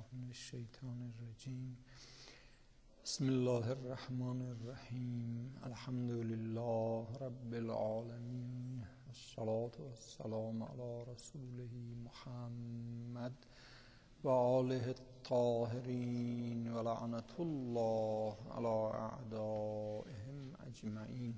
من الشیطان الرجیم. بسم الله الرحمن الرحیم. الحمد لله رب العالمین، الصلاة والسلام علی رسوله محمد و آله الطاهرین و لعنة الله علی اعدائهم اجمعین.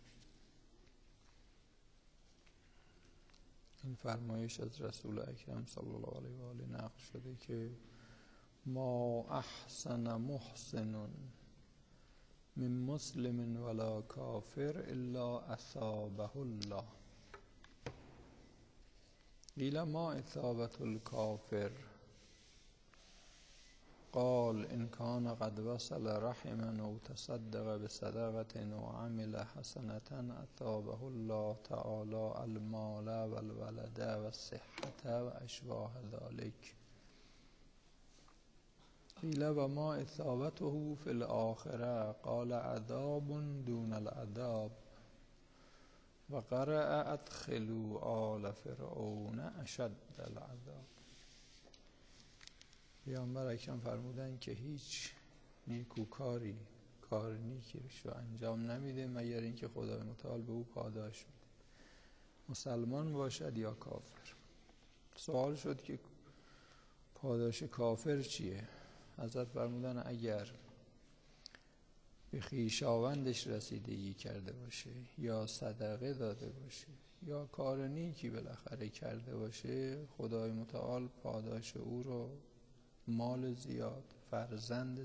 این فرمایش از رسول اکرم صلی الله علیه و آله نقل شده که ما احسن محسن من مسلم ولا کافر الا اثابه الله. قیل ما اثابة الکافر؟ قال ان كان قد وصل رحما او تصدق بصدقة او عمل حسنة اثابه الله تعالی المال والولد والصحة واشباه ذلك. قیل و ما اثابته فی الآخرة؟ قال عذاب دون العذاب و قرأ ادخلوا آل فرعون اشد العذاب. پیامبر اکرم فرمودن که هیچ نیکوکاری کار نیکی رو انجام نمیده مگر اینکه خدای متعال به او پاداش میده، مسلمان باشد یا کافر. سوال شد که پاداش کافر چیه؟ حضرت فرمودن اگر به خویشاوندش رسیدگی کرده باشه یا صدقه داده باشه یا کار نیکی بالاخره کرده باشه، خدای متعال پاداش او رو مال زیاد، فرزند،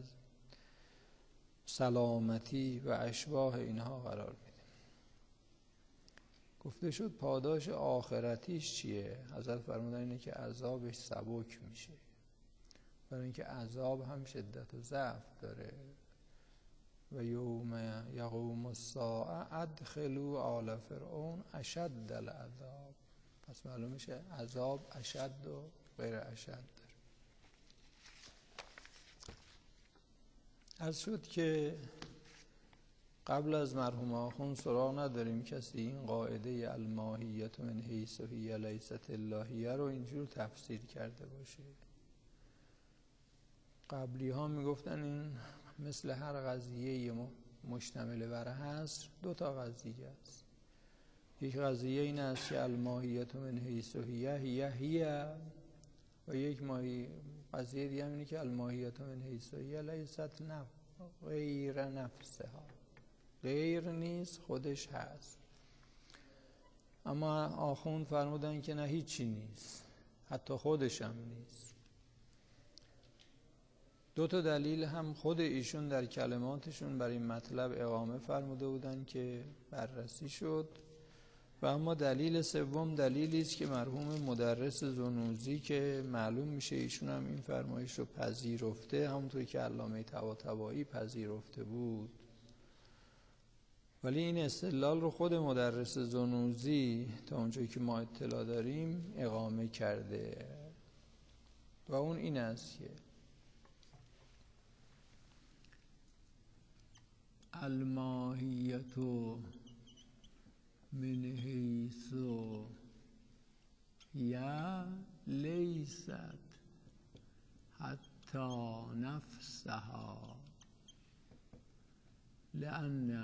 سلامتی و اشباه اینها قرار میده. گفته شد پاداش آخرتیش چیه؟ حضرت فرمودن اینه که عذابش سبک میشه، برای اینکه عذاب هم شدت و ضعف داره. و یوم یقوم الساعه ادخلوا آل فرعون اشد العذاب. پس معلوم میشه عذاب اشد و غیر اشد داره. عرض شد که قبل از مرحوم آخوند سراغ نداریم کسی این قاعده الماهیت من حیث هی لیست اللهیه رو اینجور تفسیر کرده باشه. قبلی ها میگفتن این مثل هر قضیه مشتمل بر حصر دو تا قضیه است. یک قضیه این است که الماهیت من حیث هی و یک قضیه دیگه اینه که الماهیت من حیث هی لیست غیر نفسها، غیر نیست خودش هست. اما آخوند فرمودن که نه هیچی نیست، حتی خودش هم نیست. دو تا دلیل هم خود ایشون در کلماتشون بر این مطلب اقامه فرموده بودن که بررسی شد. و اما دلیل سوم دلیلی است که مرحوم مدرس زنوزی که معلوم میشه ایشون هم این فرمایش رو پذیرفته، همونطوری که علامه طباطبایی پذیرفته بود. ولی این استدلال رو خود مدرس زنوزی تا اونجایی که ما اطلاع داریم اقامه کرده و اون این است که الماهیت من حیث یا لیست حتی نفسها لأن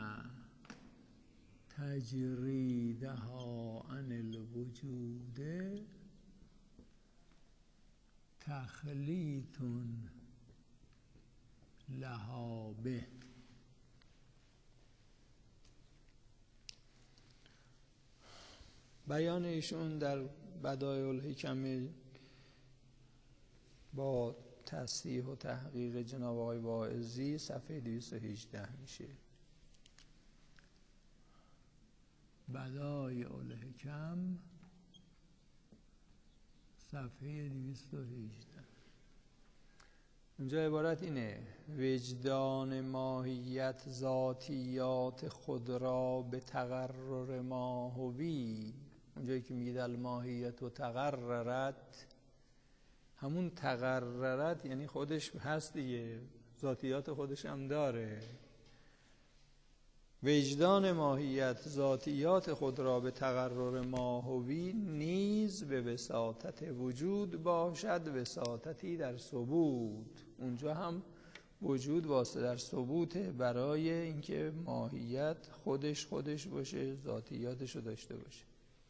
تجریدها عن الوجود تخلیط لها به. بیان ایشون در بدایع الحکم با تصحیح و تحقیق جناب آقای واعظی صفحه 218 میشه. بدایع الحکم صفحه 218. اونجا عبارت اینه: وجدان ماهیت ذاتیات خود را به تقرر ماهوی. اونجایی که میگید الماهیت و تقررت، همون تقررت یعنی خودش هست دیگه، ذاتیات خودش هم داره. وجدان ماهیت ذاتیات خود را به تقرر ماهوی نیز به وساطت وجود باشد، وساطتی در ثبوت. اونجا هم وجود واسطه در ثبوته برای اینکه ماهیت خودش باشه، ذاتیاتش رو داشته باشه.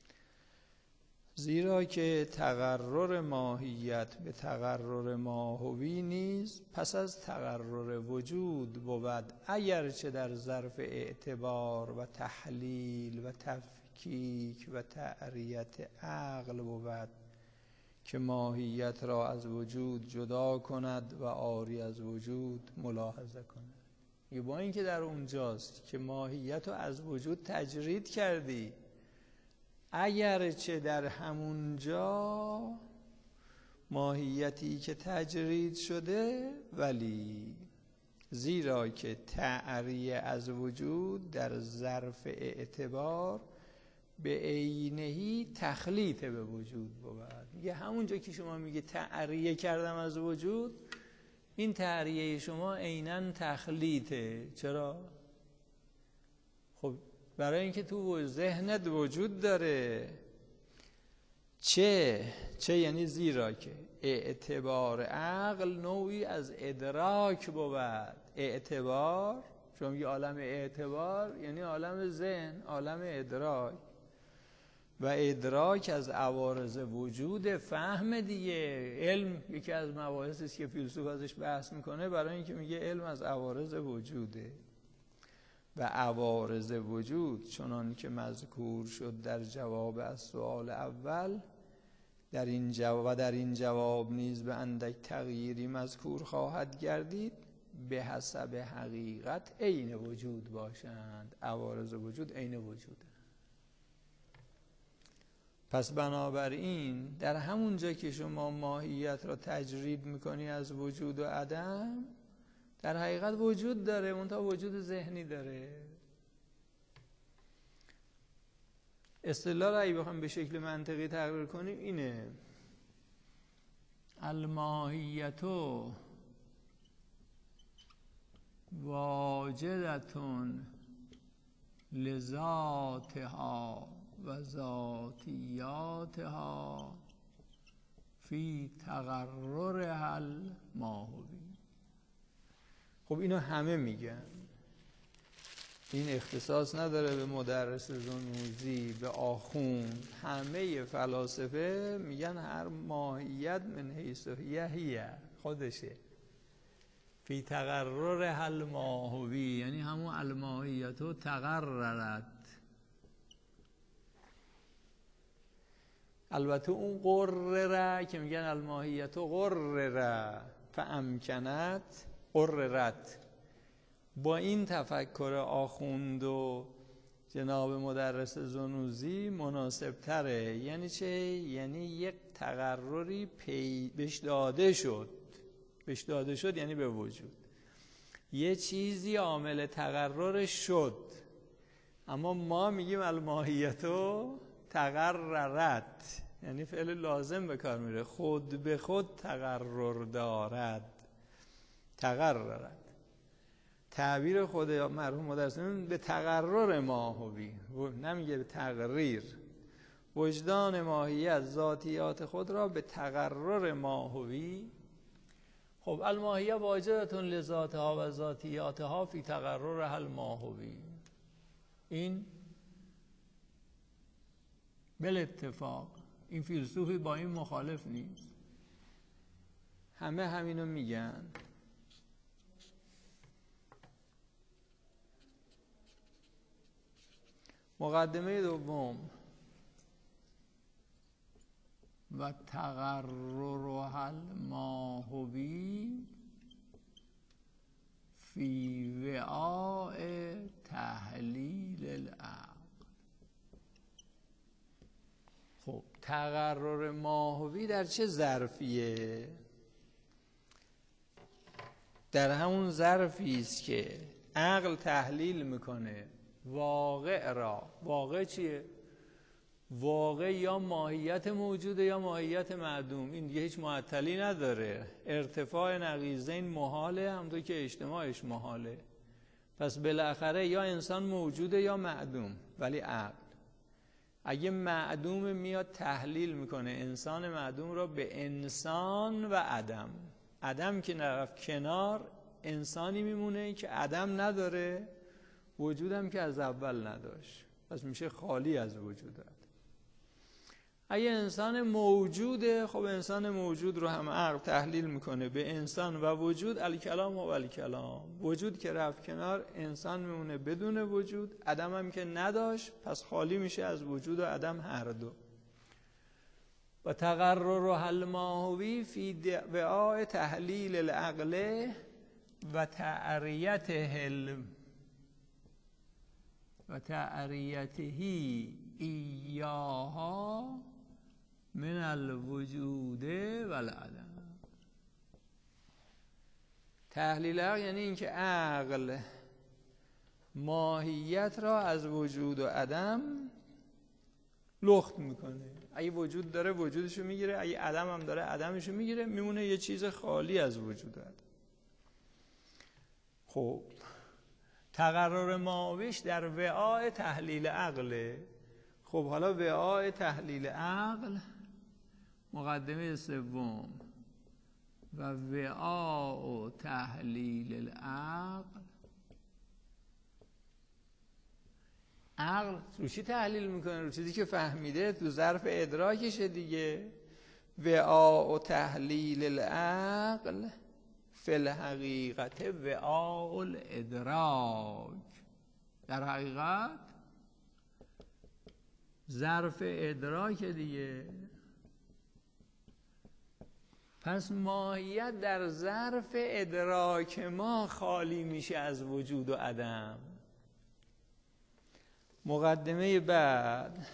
زیرا که تقرر ماهیت به تقرر ماهوی نیز پس از تقرر وجود بود، اگرچه در ظرف اعتبار و تحلیل و تفکیک و تعریت عقل بود که ماهیت را از وجود جدا کند و عاری از وجود ملاحظه کند. با اینکه در اونجاست که ماهیت رو از وجود تجرید کردی، اگرچه در همونجا ماهیتی که تجرید شده، ولی زیرا که تعریه از وجود در ظرف اعتبار به عینهی تخلیط به وجود بود. میگه همونجا که شما میگه تعریه کردم از وجود، این تعریه شما عیناً تخلیطه. چرا؟ خب برای اینکه تو ذهنت وجود داره. چه یعنی زیرا که اعتبار عقل نوعی از ادراک بود. اعتبار، شما میگه عالم اعتبار یعنی عالم ذهن، عالم ادراک، و ادراک از عوارض وجود فهم دیگه. علم یکی از مباحثی است که فیلسوف ازش بحث میکنه، برای اینکه میگه علم از عوارض وجوده و عوارض وجود چنان که مذکور شد در جواب از سوال اول، در این جواب نیز به اندک تغییری مذکور خواهد گردید، به حسب حقیقت عین وجود باشند. عوارض وجود عین وجوده. پس بنابراین در همون جا که شما ماهیت را تجرید میکنی از وجود و عدم، در حقیقت وجود داره، منتها وجود ذهنی داره. اصطلاح را اگه بخوام به شکل منطقی تقریر کنیم اینه: الماهیت واجدتون لذاتها و ذاتیاتها فی تقررها الماهوی. خب اینو همه میگن، این اختصاص نداره به مدرس زنوزی، به آخوند. همه فلاسفه میگن هر ماهیت من حیث هی خودشه، فی تقررها الماهوی، یعنی همون الماهیت رو تقررت. البته اون قرره که میگن الماهیت قرره فامکنت قررت، با این تفکر آخوند و جناب مدرس زنوزی مناسب تره. یعنی چه؟ یعنی یک تقرری بهش داده شد یعنی به وجود یه چیزی عامل تقررش شد، اما ما میگیم الماهیتو تقررت، یعنی فعل لازم به کار میره، خود به خود تقرر دارد. تقررت تعبیر خود مرحوم مدرس به تقرر ماهوی، نمیگه به تقریر. وجدان ماهیت ذاتیات خود را به تقرر ماهوی. خب الماهیه واجدتون لذاتها و ذاتیاتها فی تقررها الماهوی. این بالاتفاق این فیلسوفی با این مخالف نیست، همه همینو میگن. مقدمه دوم: و تقررها الماهوی فی وعاء تحلیل العقل. خب تقرر ماهوی در چه ظرفیه؟ در همون ظرفی است که عقل تحلیل میکنه واقع را. واقع چیه؟ واقع یا ماهیت موجوده یا ماهیت معدوم. این دیگه هیچ معطلی نداره. ارتفاع نقیضین محاله، همونطور که اجتماعش محاله. پس بالاخره یا انسان موجوده یا معدوم. ولی عقل اگه معدوم میاد تحلیل میکنه انسان معدوم را به انسان و عدم. عدم که نرفت کنار، انسانی میمونه که عدم نداره، وجودم که از اول نداشت، پس میشه خالی از وجودت. اگه انسان موجوده، خب انسان موجود رو هم عقل تحلیل میکنه به انسان و وجود. الکلام و الکلام، وجود که رفت کنار انسان میمونه بدون وجود، عدم هم که نداشت پس خالی میشه از وجود و عدم هر دو. و تقرر الماهوی فی وعاء تحلیل العقل و تعریته ایاها من الوجود و العدم. تحلیل عقل یعنی اینکه عقل ماهیت را از وجود و عدم لخت میکنه. اگه وجود داره وجودشو میگیره، اگه عدم هم داره عدمشو میگیره، میمونه یه چیز خالی از وجود و عدم. خب تقرر ماهویش در وعاء تحلیل عقله. خب حالا وعاء تحلیل عقل مقدمه سوم و وعاء تحلیل العقل. عقل رو چی تحلیل میکنه؟ رو چیزی که فهمیده، تو ظرف ادراکشه دیگه. وعاء تحلیل العقل فی الحقیقت وعاء الادراک. در حقیقت ظرف ادراک دیگه. پس ماهیت در ظرف ادراک ما خالی میشه از وجود و عدم. مقدمه بعد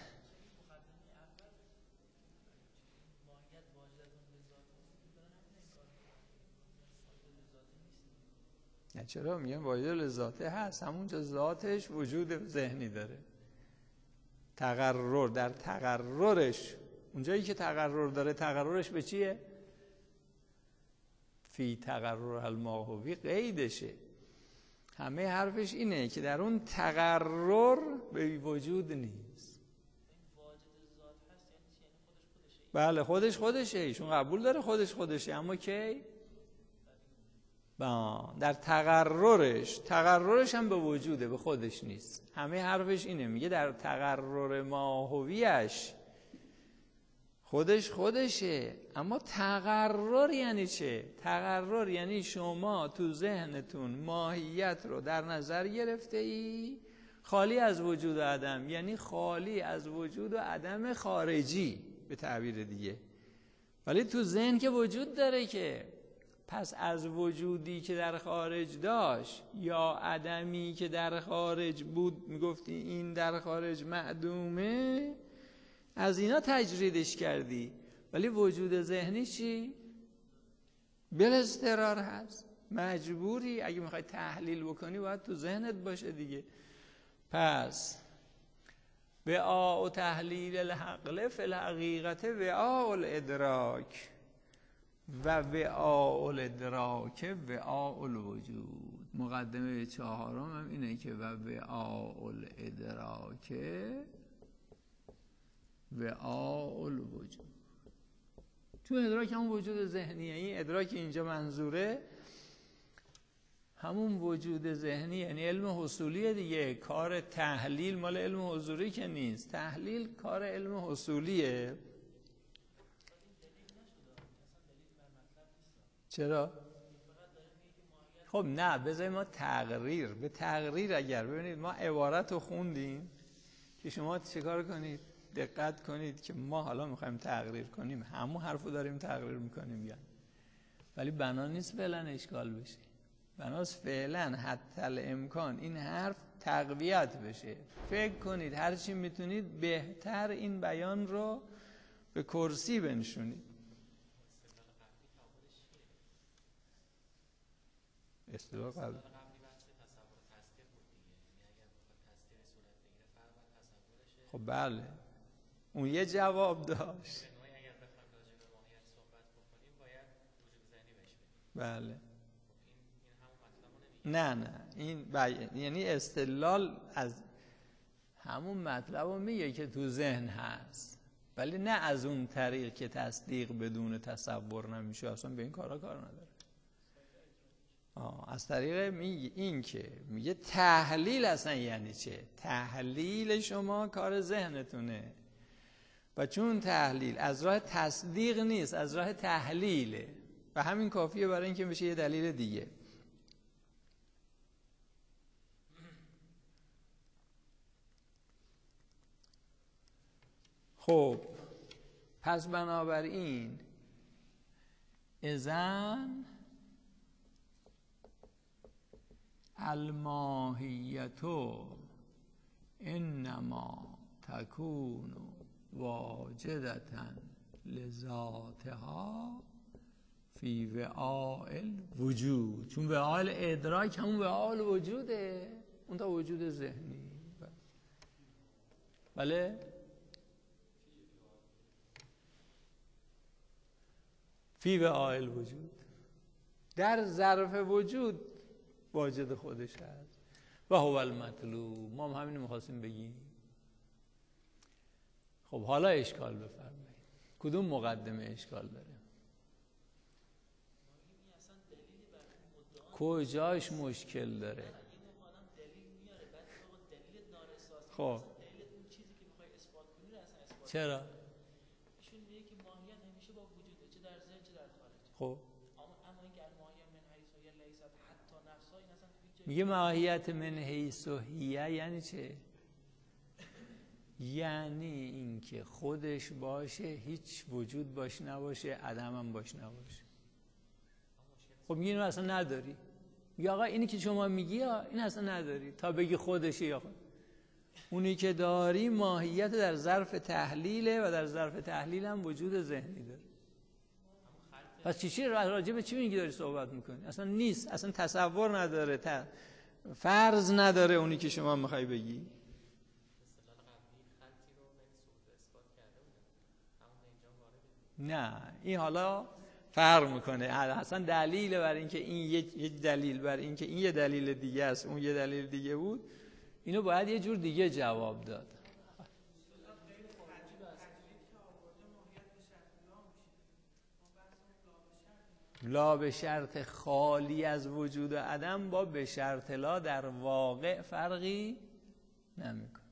نه چرا میگم واجد لذاته هست، همونجا ذاتش وجود ذهنی داره. تقرر در تقررش، اونجایی که تقرر داره تقررش به چیه؟ فی تقرر الماهوی قیدشه. همه حرفش اینه که در اون تقرر به وجود نیست. بله خودشه، ایشون قبول داره خودشه، اما کی؟ در تقررش هم به وجوده، به خودش نیست. همه حرفش اینه، میگه در تقرر ماهویش خودشه. اما تقرر یعنی چه؟ تقرر یعنی شما تو ذهنتون ماهیت رو در نظر گرفته ای خالی از وجود و عدم، یعنی خالی از وجود و عدم خارجی به تعبیر دیگه. ولی تو ذهن که وجود داره که، پس از وجودی که در خارج داشت یا عدمی که در خارج بود میگفتی این در خارج معدومه، از اینا تجریدش کردی. ولی وجود ذهنی چی؟ بالاضطرار هست، مجبوری. اگه میخوای تحلیل بکنی باید تو ذهنت باشه دیگه. پس وعاء تحلیل العقل فی الحقیقت وعاء الادراک و وعاء الادراک وعاء الوجود. مقدمه چهارم هم اینه که و وعاء الادراک وعاء الوجود. تو ادراک همون وجود ذهنیه. این ادراک اینجا منظوره همون وجود ذهنی، یعنی علم حصولیه دیگه. کار تحلیل مال علم حضوری که نیست، تحلیل کار علم حصولیه. چرا؟ خب نه، بذارید ما به تقریر اگر ببینید ما عبارت رو خوندیم که شما چیکار کنید؟ دقت کنید که ما حالا میخوایم تقریر کنیم، همون حرف رو داریم تقریر میکنیم یعنی. ولی بنا نیست فعلا اشکال بشه، بناست فعلا حتی الامکان این حرف تقویت بشه. فکر کنید هر چی میتونید بهتر این بیان رو به کرسی بنشونید. اصطلاح قبل خب بله اون یه جواب داشت. بله نه این یعنی استدلال از همون مطلب رو میگه که تو ذهن هست، ولی نه از اون طریق که تصدیق بدون تصور نمیشه، اصلا به این کارا کار نداره. از طریق این که میگه تحلیل اصلا یعنی چه؟ تحلیل شما کار ذهنتونه و چون تحلیل از راه تصدیق نیست، از راه تحلیله و همین کافیه برای اینکه بشه یه دلیل دیگه. خب پس بنابراین اذن الماهیتو انما تکون واجدتا لذاتها فی وعاء الوجود، چون وعاء الادراک همون وعاء الوجوده، اون تا وجود ذهنی. بله فی وعاء الوجود، در ظرف وجود واجد خودش هست و هو المطلوب. ما هم همین می‌خواستیم بگیم. خب حالا اشکال بفرمایید، کدوم مقدمه اشکال داره؟ کجاش مشکل داره؟ خب چرا؟ ایشون میگه که ماهیت همیشه با وجوده، چه در ذهن چه در خارج. خب اما این که ماهیت من حیث و لیست حتی نفسها، این اصلا میگه ماهیت من حیث و هیه یعنی چه؟ یعنی اینکه خودش باشه، هیچ وجود باش نباشه، عدم هم باش نباشه. خب میگه اینو اصلا نداری. میگه آقا اینی که شما میگی این اصلا نداری تا بگی خودشه یا خود. اونی که داری ماهیت در ظرف تحلیله و در ظرف تحلیل هم وجود ذهنی داره. پس چی راجع به چی میگی داری صحبت میکنی؟ اصلا نیست، اصلا تصور نداره، فرض نداره اونی که شما میخوای بگی. نه این حالا فرق میکنه، اصلا دلیل بر اینکه این یک دلیل بر اینکه این یه دلیل دیگه است، اون یه دلیل دیگه بود، اینو باید یه جور دیگه جواب داد. لا به شرط خالی از وجود عدم با به شرط لا در واقع فرقی نمیکنه.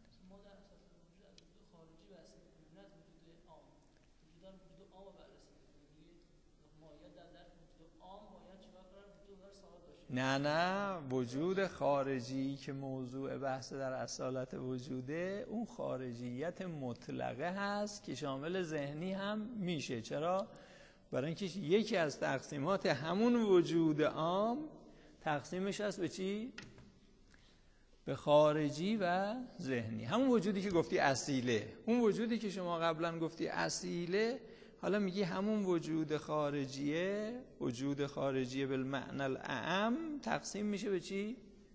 نه وجود خارجی که موضوع بحث در اصالت وجوده، اون خارجیت مطلقه هست که شامل ذهنی هم میشه. چرا؟ برای اینکه یکی از تقسیمات همون وجود عام تقسیمش هست به چی؟ به خارجی و ذهنی. همون وجودی که گفتی اصیله، اون وجودی که شما قبلا گفتی اصیله، حالا میگی همون وجود خارجیه، وجود خارجیه بالمعنی الاعم تقسیم میشه به چی؟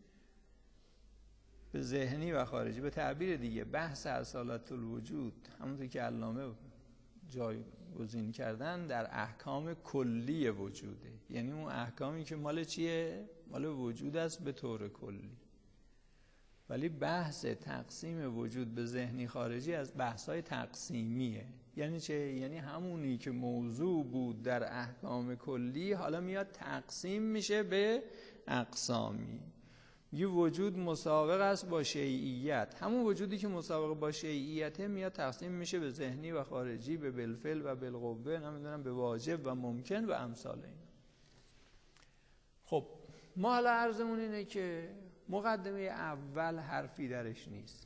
به ذهنی و خارجی. به تعبیر دیگه بحث اصالت الوجود همونطور که علامه جایگزین کردن در احکام کلی وجوده، یعنی اون احکامی که مال چیه؟ مال وجود است به طور کلی. ولی بحث تقسیم وجود به ذهنی خارجی از بحث‌های تقسیمیه. یعنی چه؟ یعنی همونی که موضوع بود در احکام کلی حالا میاد تقسیم میشه به اقسامی. یه وجود مسابق است با شیعیت، همون وجودی که مسابق با شیعیته میاد تقسیم میشه به ذهنی و خارجی، به بالفعل و بالقوه، نمیدونم به واجب و ممکن و امثال این. خب ما حالا عرضمون اینه که مقدمه اول حرفی درش نیست.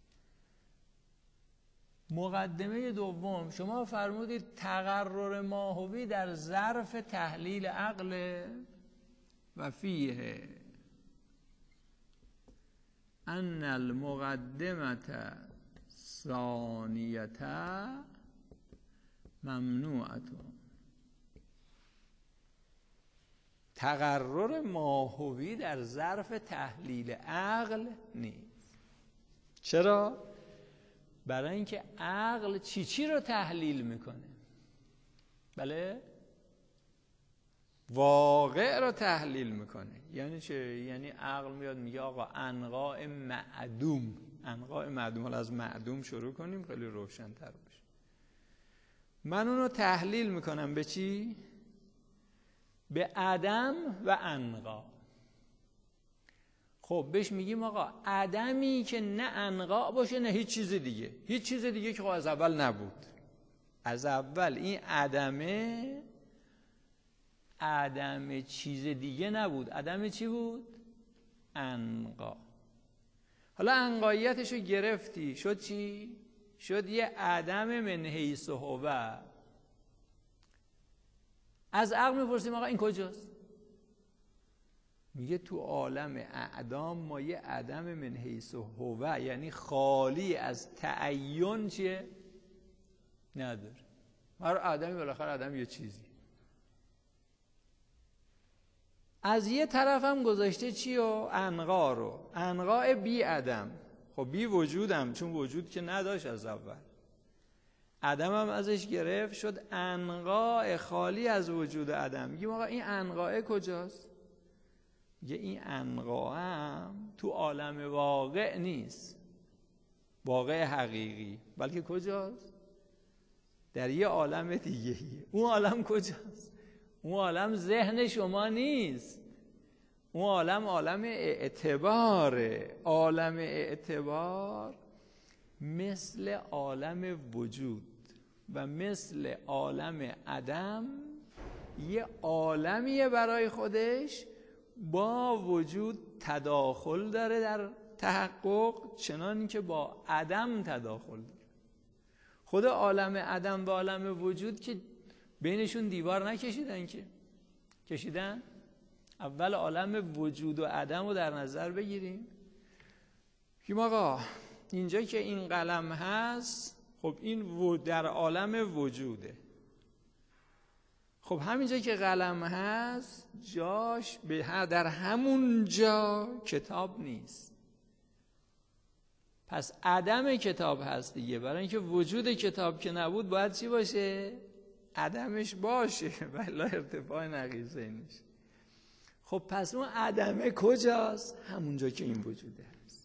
مقدمه دوم شما فرمودید تقرر ماهوی در ظرف تحلیل عقل و فیه ان المقدمه ثانیه ممنوعه. تقرر ماهوی در ظرف تحلیل عقل نیست. چرا؟ برای اینکه عقل چی رو تحلیل میکنه؟ بله؟ واقع را تحلیل میکنه. یعنی چه؟ یعنی عقل میاد میگه آقا انواع معدوم، انواع معدوم، حالا از معدوم شروع کنیم خیلی روشن تر بشه. من اونو تحلیل میکنم به چی؟ به عدم و انقا. خب بهش میگیم آقا عدمی که نه انقا باشه نه هیچ چیز دیگه، هیچ چیز دیگه که خب از اول نبود. از اول این عدم چیز دیگه نبود. عدم چی بود؟ انقا. حالا انقاییتشو گرفتی، شد چی؟ شد یه عدم من حیث هو. از عقل میپرسیم آقا این کجاست؟ میگه تو عالم اعدام ما یه عدم من حیث هو، یعنی خالی از تعین چیه؟ نداره. هر آدمی بالاخره آدم یه چیزی. از یه طرف هم گذاشته چی و انقا رو، انقا بی عدم. خب بی وجودم، چون وجود که نداشت از اول، عدم هم ازش گرفت، شد انقا خالی از وجود عدم. میگیم آقا این انقا کجاست؟ میگه این انقا هم تو عالم واقع نیست، واقع حقیقی، بلکه کجاست؟ در یه عالم دیگه. اون عالم کجاست؟ اون عالم ذهن شما نیست، اون عالم اعتباره. عالم اعتبار مثل عالم وجود و مثل عالم عدم یه عالمیه برای خودش، با وجود تداخل داره در تحقق، چنان که با عدم تداخل داره. خود عالم عدم و عالم وجود که بینشون دیوار نکشیدن، که کشیدن؟ اول عالم وجود و عدم رو در نظر بگیریم که آقا اینجا که این قلم هست، خب این در عالم وجوده. خب همینجا که قلم هست جاش در همون جا کتاب نیست. پس عدم کتاب هست دیگه. برای اینکه وجود کتاب که نبود باید چی باشه؟ عدمش باشه، ولی ارتفاع نقیضه نیست. خب پس اون عدمه کجاست؟ همونجا که این وجوده هست.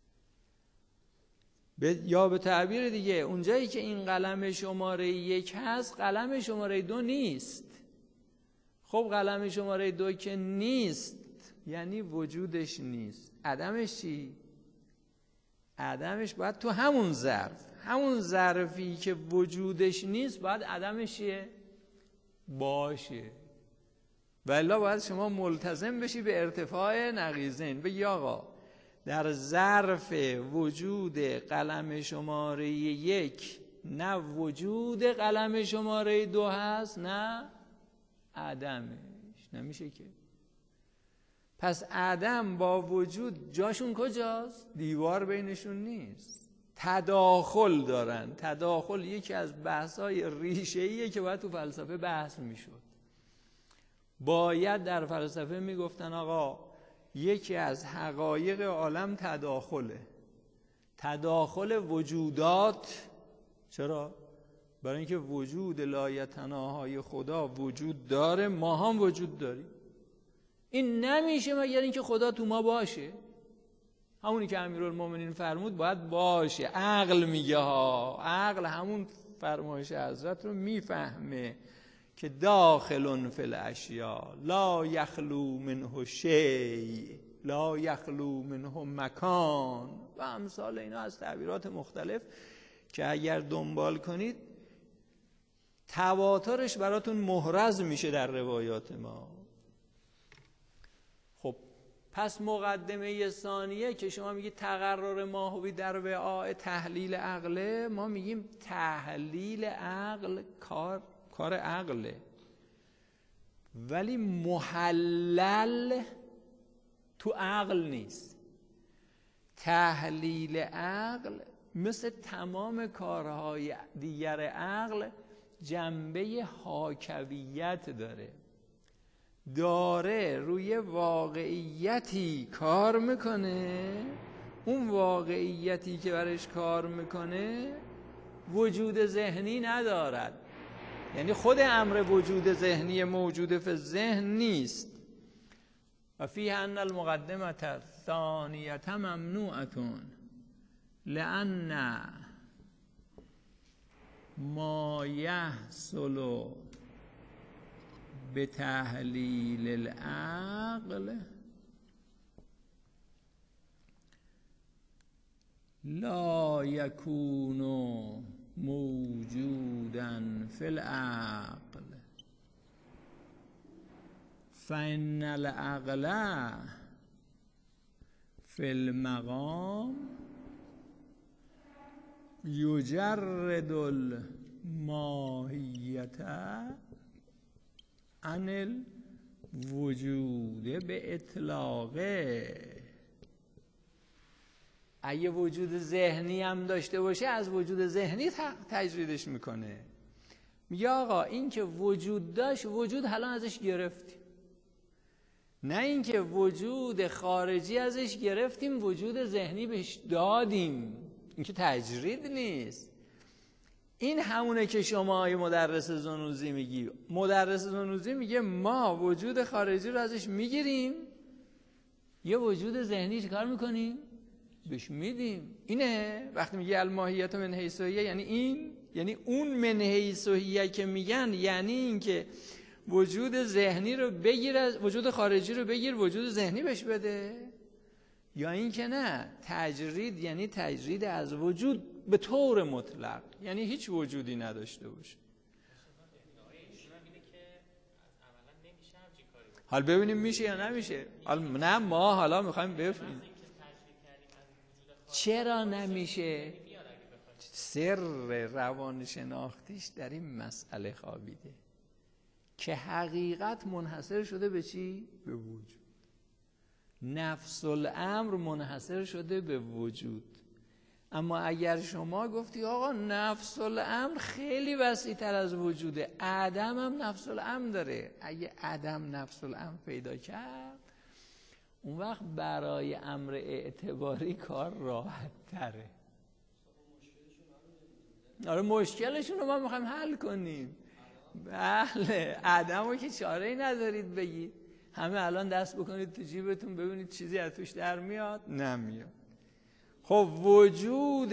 یا به تعبیر دیگه اونجایی که این قلم شماره 1 هست قلم شماره 2 نیست. خب قلم شماره 2 که نیست یعنی وجودش نیست. عدمش چی؟ عدمش باید تو همون ظرفی که وجودش نیست باید عدمش چیه؟ باشه. ولی باید شما ملتزم بشی به ارتفاع نقیضین. بگی آقا در ظرف وجود قلم شماره 1 نه وجود قلم شماره 2 هست نه عدمش. نمیشه که. پس عدم با وجود جاشون کجاست؟ دیوار بینشون نیست، تداخل دارن. تداخل یکی از بحث‌های ریشه‌ایه که باید تو فلسفه بحث میشد. باید در فلسفه میگفتن آقا یکی از حقایق عالم تداخله، تداخل وجودات. چرا؟ برای اینکه وجود لایتناهای خدا وجود داره، ما هم وجود داریم. این نمیشه مگر اینکه خدا تو ما باشه. همونی که امیرالمومنین فرمود باید باشه. عقل میگه ها، عقل همون فرمایش حضرت رو میفهمه که داخلون فی الاشیاء لا یخلو منه شیء لا یخلو منه مکان و امثال اینا از تعبیرات مختلف که اگر دنبال کنید تواترش براتون محرز میشه در روایات ما. خب پس مقدمه ثانیه که شما میگید تقرر ماهوی در وعاء تحلیل عقله، ما میگیم تحلیل عقل کار عقله، ولی محلل تو عقل نیست. تحلیل عقل مثل تمام کارهای دیگر عقل جنبه حاکویت داره روی واقعیتی کار میکنه. اون واقعیتی که برش کار میکنه وجود ذهنی ندارد. یعنی خود امر وجود ذهنی موجود فی الذهن نیست. و فیه ان المقدمه الثانیه ممنوعه لأن ما یحصل بتحلیل العقل لا یکون موجودا فی العقل فإن العقل فی المقام یجرد الماهیت عن الوجود به اطلاقه. اگه وجود ذهنی هم داشته باشه از وجود ذهنی تجریدش میکنه. میگه آقا این که وجود داشت، وجود حالا ازش گرفتیم، نه اینکه وجود خارجی ازش گرفتیم وجود ذهنی بهش دادیم. این که تجرید نیست. این همونه که شما مدرس زنوزی میگی. مدرس زنوزی میگه ما وجود خارجی رو ازش میگیریم، یه وجود ذهنی چه کار میکنیم؟ بهش میدیم. اینه وقتی میگه الماهیت من حیث هی، یعنی این، یعنی اون من حیث هی که میگن، یعنی این که وجود ذهنی رو بگیر، از وجود خارجی رو بگیر وجود ذهنی بهش بده، یا این که نه تجرید یعنی تجرید از وجود به طور مطلق، یعنی هیچ وجودی نداشته باشه. حال ببینیم میشه یا نمیشه. حال نه ما حالا میخوایم بفهمیم چرا نمیشه. سر روانشناختیش در این مسئله خوابیده که حقیقت منحصر شده به چی؟ به وجود. نفس الامر منحصر شده به وجود. اما اگر شما گفتی آقا نفس الامر خیلی وسیع تر از وجوده، عدم هم نفس الامر داره، اگه عدم نفس الامر پیدا کرد اون وقت برای امر اعتباری کار راحت تره. آره مشکلشون رو ما میخوایم حل کنیم. بله عدم رو که چاره‌ای ندارید بگید همه الان دست بکنید تو جیبتون ببینید چیزی از توش در میاد، نمیاد. خب وجود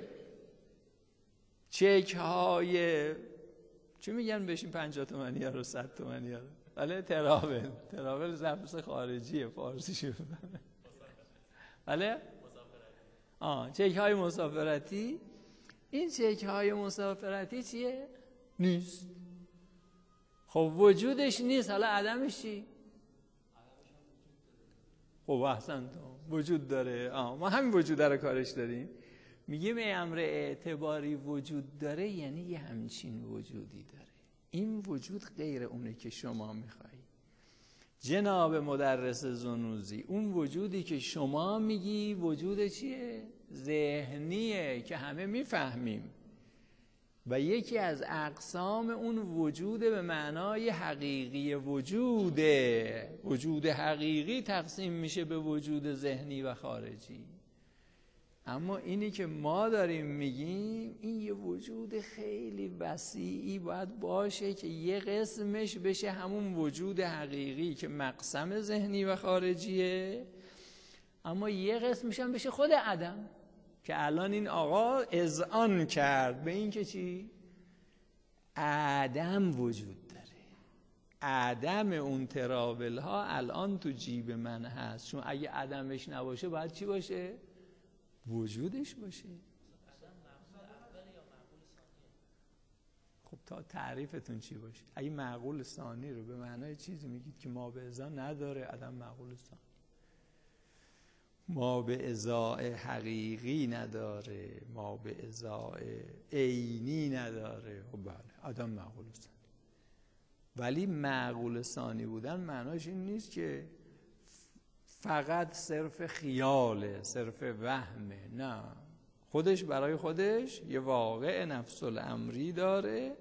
چک های چی میگن بشین 50 تومانی ها رو 100 تومانی ها رو، بله تراول لفظ خارجیه فارسی شده. بله چک های مسافرتی. این چک های مسافرتی چیه؟ نیست. خب وجودش نیست، حالا عدمش چی؟ خب احسن تو وجود داره. ما همین وجود رو کارش داریم. میگیم امر اعتباری وجود داره یعنی یه همچین وجودی داره. این وجود غیر اونه که شما میخوایی. جناب مدرس زنوزی اون وجودی که شما میگی وجود چیه؟ ذهنیه که همه میفهمیم و یکی از اقسام اون وجود به معنای حقیقی وجوده. وجود حقیقی تقسیم میشه به وجود ذهنی و خارجی. اما اینی که ما داریم میگیم این یه وجود خیلی وسیعی باید باشه که یه قسمش بشه همون وجود حقیقی که مقسم ذهنی و خارجیه، اما یه قسمش هم بشه خود عدم که الان این آقا اذعان کرد به این که چی؟ عدم وجود داره. عدم اون تراول ها الان تو جیب من هست، چون اگه عدمش نباشه باید چی باشه؟ وجودش باشه. خب تا تعریفتون چی باشه؟ اگه معقول ثانی رو به معنای چیزی میگید که ما به ازا نداره، عدم معقول ثانی. ما به ازای حقیقی نداره، ما به ازای عینی نداره. خب بله عدم معقول ثانی. ولی معقول ثانی بودن معناش این نیست که فقط صرف خیاله، صرف وهمه. نه، خودش برای خودش یه واقع نفس الامری داره.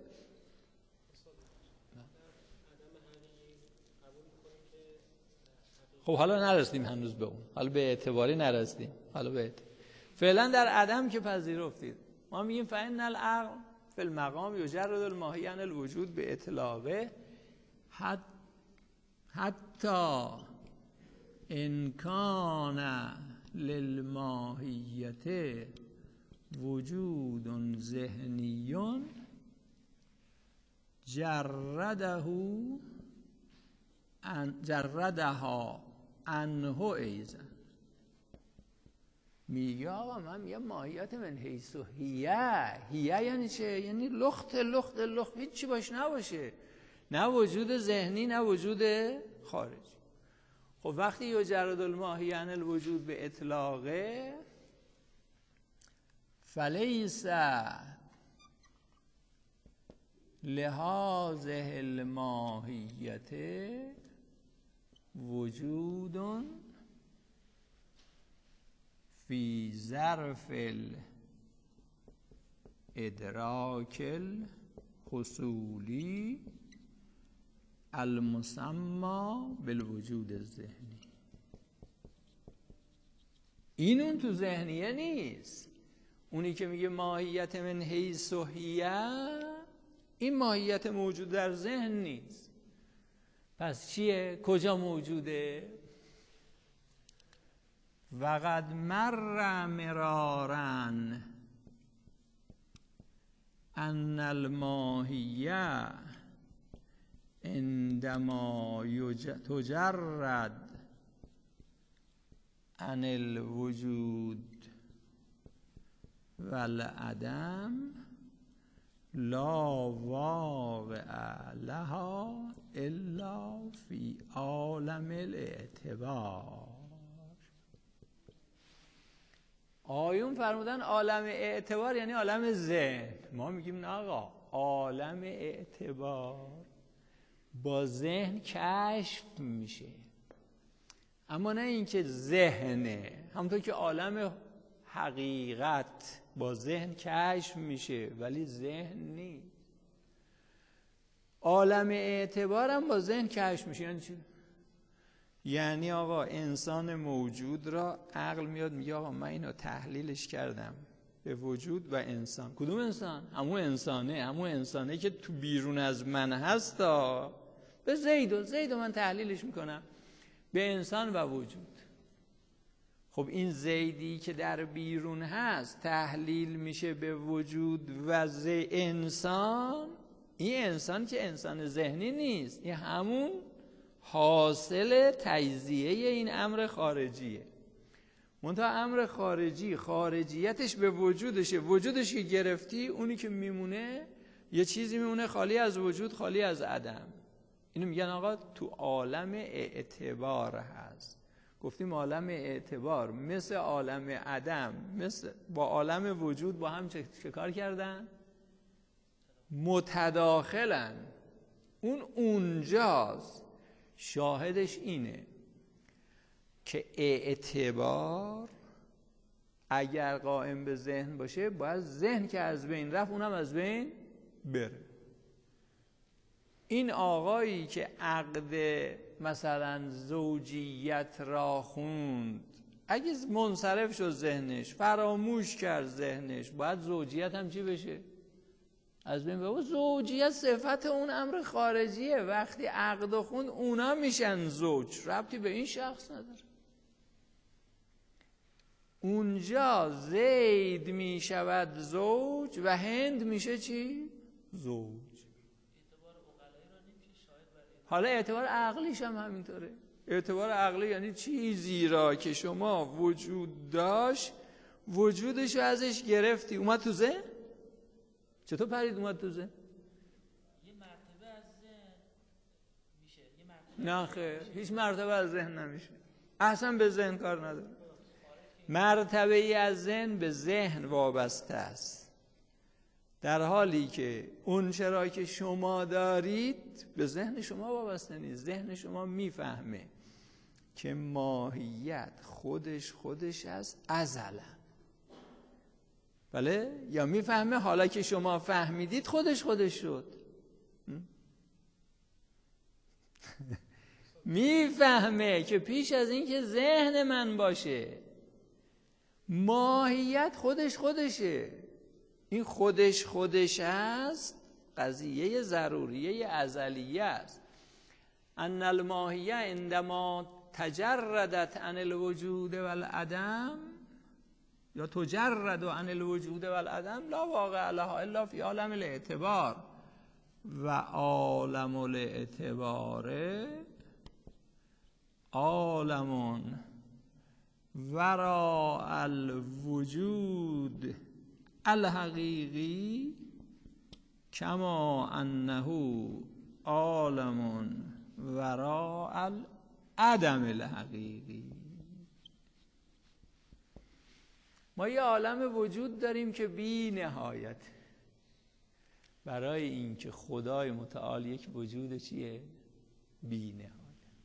خب حالا نرسیدیم هنوز به اون، حالا به اعتباری نرسیدیم. حالا به فعلا در عدم که پذیرفتید ما میگیم فإن العقل فی المقام یجرد الماهی عن الوجود به اطلاقه حتی ان کان للماهیت وجود ذهنی جردها عنه ایضا. میگه آقا من میگم ماهیت من حیث و هیه یعنی چه؟ یعنی لخت هیچی باش نباشه، نه وجود ذهنی نه وجود خارجی. خب وقتی یجرد الماهی عن الوجود به اطلاقه فلیس لهذه الماهیت وجود فی ظرف الادراک الحصولی المسمى بالوجود الذهنی. این اون تو ذهنیه نیست. اونی که میگه ماهیت من حیث و هیه، این ماهیت موجود در ذهن نیست. پس چیه؟ کجا موجوده؟ وقد مر مرارا ان الماهیه عندما تجرد عن الوجود والعدم لا واقع لها الا فی عالم الاعتبار. آیون فرمودن عالم اعتبار یعنی عالم ذهن. ما میگیم نه آقا، عالم اعتبار با ذهن کشف میشه، اما نه اینکه ذهنه. همونطور که عالم حقیقت با ذهن کشف میشه ولی ذهن نیست. عالم اعتبار هم با ذهن کشف میشه. یعنی چی؟ یعنی آقا انسان موجود را عقل میاد میگه آقا من اینو تحلیلش کردم به وجود و انسان. کدوم انسان؟ همون انسانه که تو بیرون از من هستا. به زید من تحلیلش میکنم به انسان و وجود. خب این زیدی که در بیرون هست تحلیل میشه به وجود و انسان. این انسان که انسان ذهنی نیست، این همون حاصل تجزیه این امر خارجیه. منتها امر خارجیتش به وجودشه. وجودش که گرفتی، اونی که میمونه یه چیزی میمونه خالی از وجود، خالی از عدم. اینو میگن آقا تو عالم اعتبار هست. گفتیم عالم اعتبار مثل عالم عدم، مثل با عالم وجود با هم چه کار کردن؟ متداخلن. اونجاست. شاهدش اینه که اعتبار اگر قائم به ذهن باشه باید ذهن که از بین رفت اونم از بین بره. این آقایی که عقد مثلا زوجیت را خوند، اگه منصرف شد ذهنش، فراموش کرد ذهنش، باید زوجیت هم چی بشه؟ از بین بره. زوجیت صفت اون امر خارجیه. وقتی عقد خوند اونا میشن زوج، ربطی به این شخص نداره. اونجا زید میشود زوج و هند میشه چی؟ زوج. حالا اعتبار عقلیش هم همینطوره. اعتبار عقلی یعنی چیزی را که شما وجود داشت، وجودش رو ازش گرفتی اومد تو ذهن. چطور پرید اومد تو ذهن؟ یه مرتبه از ذهن میشه، یه مرتبه نه خیر، هیچ مرتبه از ذهن نمیشه. اصلا به ذهن کار نداره. مرتبه ای از ذهن به ذهن وابسته است، در حالی که اون چرا که شما دارید به ذهن شما وابسته نیست. ذهن شما میفهمه که ماهیت خودش از ازلا، بله؟ یا میفهمه حالا که شما فهمیدید خودش شد. میفهمه که پیش از این که ذهن من باشه ماهیت خودشه. این خودش هست، قضیه ضروریه ازلیه است. ان الماهیه عندما تجردت عن الوجود والعدم یا تجرد عن الوجود والعدم لا واقع لها الا فی عالم الاعتبار و عالم الاعتبار عالم وراء الوجود الحقیقی کما انه عالم وراء العدم الحقیقی. ما یه عالم وجود داریم که بی نهایت. برای اینکه خدای متعال یک وجود چیه؟ بی نهایت.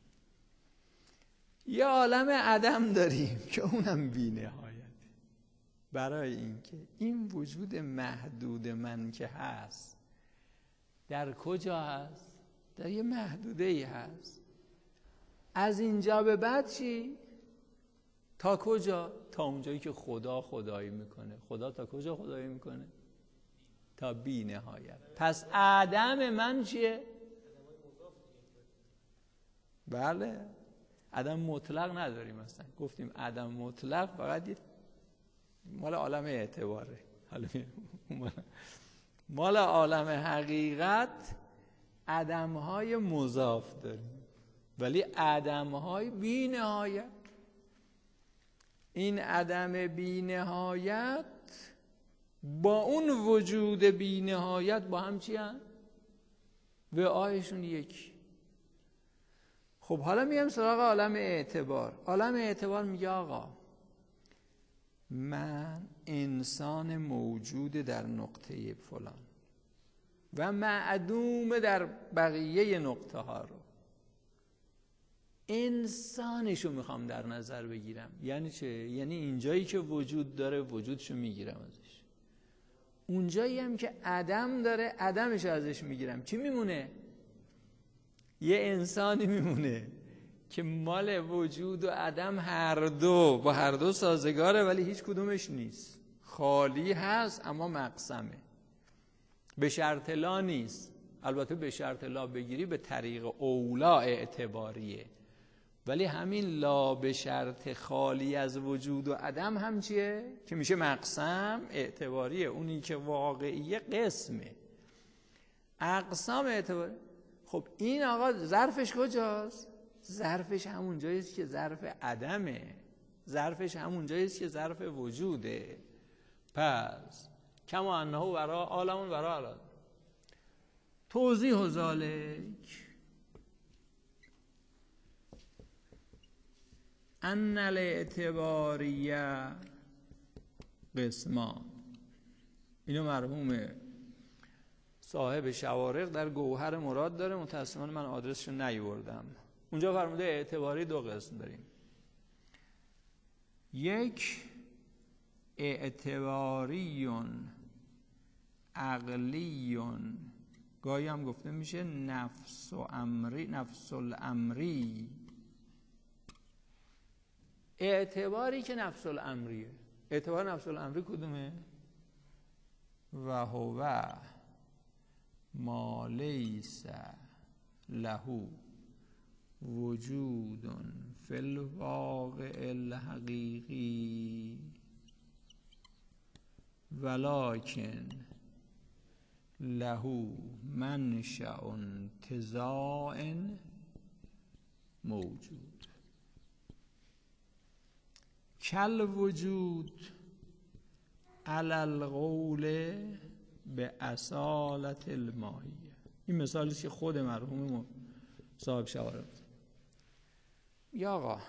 یه عالم عدم داریم که اونم بی نهایت. برای اینکه این وجود محدود من که هست در کجا هست؟ در یه محدوده ای هست. از اینجا به بعد چی؟ تا کجا؟ تا اونجایی که خدا خدایی میکنه. خدا تا کجا خدایی میکنه؟ تا بی نهایت. پس عدم من چیه؟ بله، عدم مطلق نداریم اصلا. گفتیم عدم مطلق فقط مال عالم اعتباره. مال عالم حقیقت عدم‌های مضاف داریم، ولی عدم‌های بی نهایت. این عدم بی نهایت با اون وجود بی نهایت با هم چی هست؟ وعایشون یکی. خب حالا میام سراغ عالم اعتبار. عالم اعتبار میگه آقا من انسان موجود در نقطه فلان و معدوم در بقیه نقطه ها رو، انسانشو میخوام در نظر بگیرم. یعنی چه؟ یعنی اینجایی که وجود داره وجودشو میگیرم ازش، اونجایی هم که عدم داره عدمشو ازش میگیرم. چی میمونه؟ یه انسانی میمونه که مال وجود و عدم هر دو با هر دو سازگاره، ولی هیچ کدومش نیست. خالی هست اما مقسمه. به شرط لا نیست. البته به شرط لا بگیری به طریق اولا اعتباریه، ولی همین لا به شرط خالی از وجود و عدم هم چیه؟ که میشه مقسم اعتباریه. اونی که واقعیه قسمه. اقسام اعتباری. خب این آقا ظرفش کجاست؟ ظرفش همون جاییست که ظرف عدمه. ظرفش همون جاییست که ظرف وجوده. پس کما انه ورا عالم ورا عالم. توضیح ذالک ان الاعتباریه قسمان. اینو مرحوم صاحب شوارق در گوهر مراد داره، متاسفانه من آدرسشو نیاوردم. اونجا فرموده اعتباری دو قسم داریم. یک اعتباریون عقلیون، گاهی هم گفته میشه نفس و امری، نفس الامری. اعتباری که نفس الامریه. اعتبار نفس الامری کدومه؟ و هو ما لیس له وجود فی الواقع الحقیقی ولکن له منشأ انتزاع موجود کل وجود علی القول به اصالت الماهیه. این مثالیست که خود مرحوم صاحب شوارق. یا آقا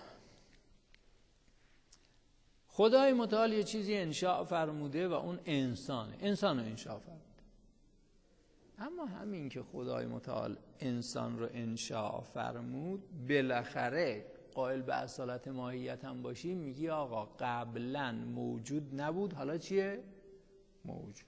خدای متعال یه چیزی انشاء فرموده و اون انسانه. انسان رو انشاء فرموده. اما همین که خدای متعال انسان رو انشاء فرمود، بالاخره قائل به اصالت ماهیت هم باشی، میگی آقا قبلا موجود نبود، حالا چیه؟ موجود.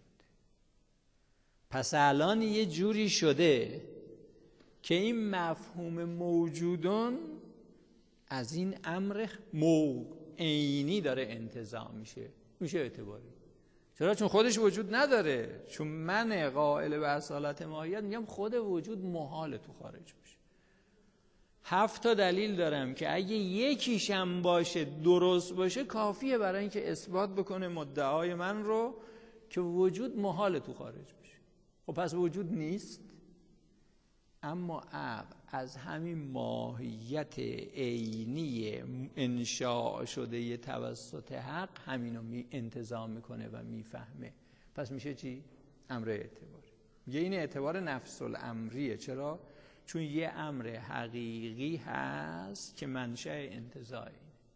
پس الان یه جوری شده که این مفهوم موجودون از این امر عینی داره انتزاع میشه اعتباری. چرا؟ چون خودش وجود نداره. چون من قائل به اصالت ماهیت میگم خود وجود محال تو خارج باشه. 7 تا دلیل دارم که اگه یکیشم باشه درست باشه کافیه برای اینکه اثبات بکنه مدعای من رو که وجود محال تو خارج باشه. خب پس وجود نیست. اما عقل از همین ماهیت عینی انشاء شده توسط حق همینو انتزاع میکنه و میفهمه. پس میشه چی؟ امر اعتباری. میگه این اعتبار نفس الامریه. چرا؟ چون یه امر حقیقی هست که منشأ انتزاعی.